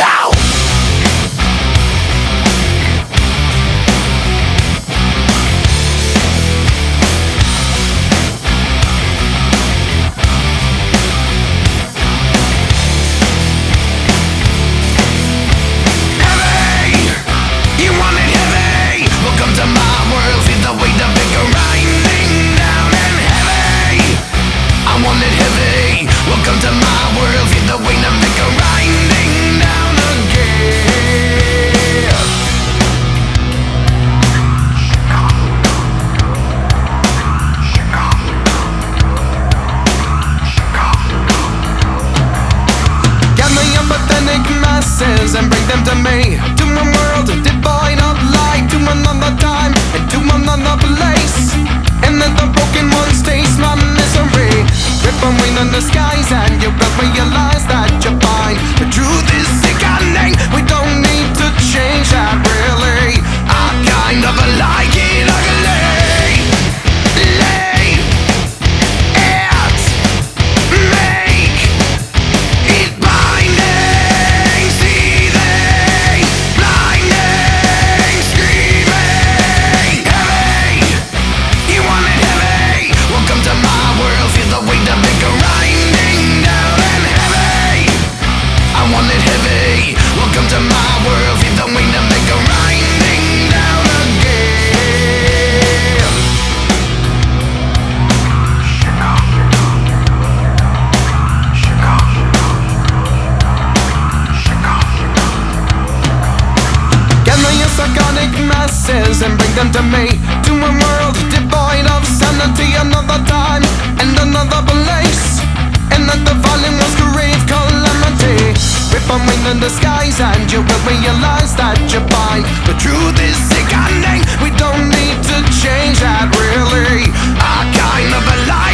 out. And bring them to me, to my world devoid of light, to another time and to another place, and let the broken ones taste my misery. Rip away the skies and you will realize that you're fine. The truth is sickening, we don't need to change that really. I kind of like it ugly. And bring them to me, to a world devoid of sanity, another time and another place, and that the fallen ones crave calamity. Rip away the skies and you will realize that you're fine. The truth is sickening, we don't need to change that really. I kind of like